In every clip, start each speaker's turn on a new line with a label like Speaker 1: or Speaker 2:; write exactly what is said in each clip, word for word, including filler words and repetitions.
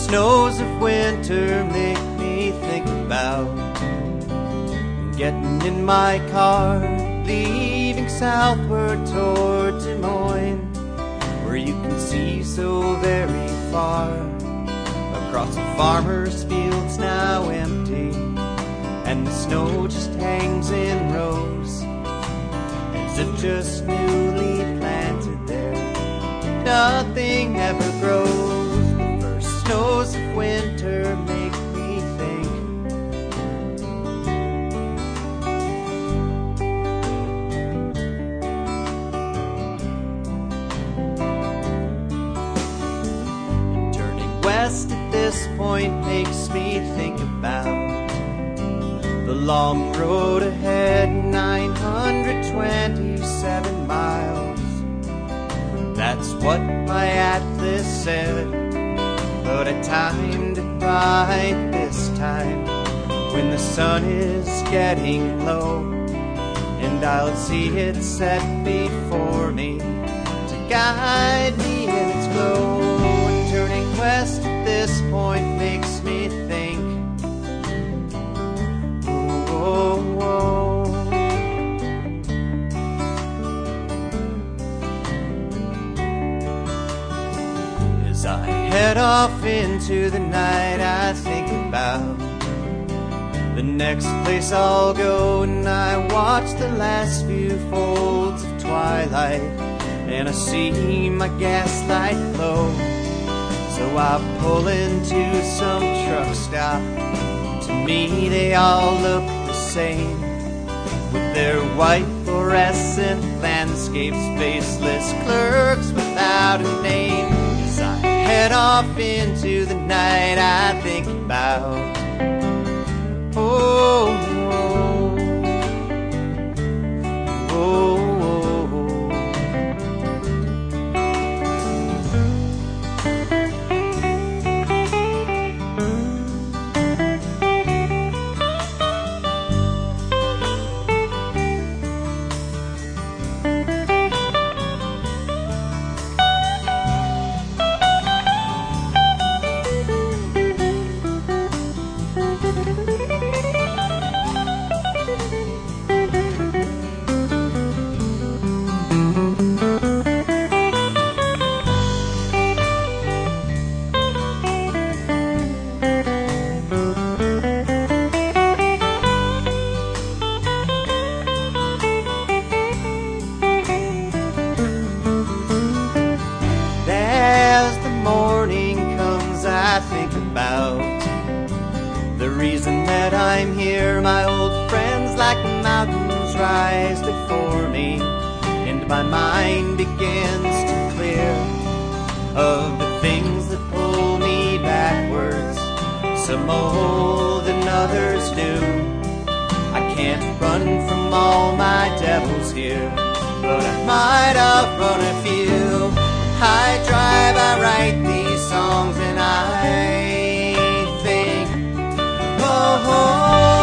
Speaker 1: snows of winter make me think about getting in my car, leaving southward toward Des Moines, where you can see so very far across the farmer's fields now empty, and the snow just hangs in rows as if just newly planted there. Nothing ever grows. The first snows of winter make me think. And turning west at this point makes me think about the long road ahead, nine hundred twenty-seven miles. That's what my atlas said. But I timed it right this time, when the sun is getting low, and I'll see it set before me to guide me in its glow. And turning west at this point makes me think. Whoa, whoa. As I head off into the night, I think about the next place I'll go, and I watch the last few folds of twilight, and I see my gaslight glow. So I pull into some truck stop. To me they all look the same, with their white fluorescent landscapes, faceless clerks without a name. As I head off into the night, I think about, oh, oh, oh, oh. I think about the reason that I'm here. My old friends like the mountains rise before me, and my mind begins to clear of the things that pull me backwards, some old and others new. I can't run from all my devils here, but I might outrun a few. I drive, I write these songs, and I think, oh, oh.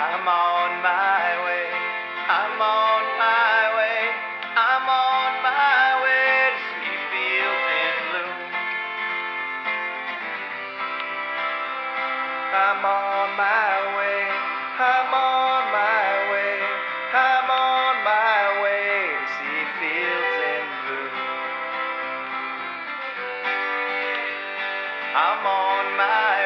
Speaker 1: I'm on my way, I'm on my way, I'm on my way to see fields in bloom. I'm on my way, I'm on my way, I'm on my way to see fields in bloom. I'm on my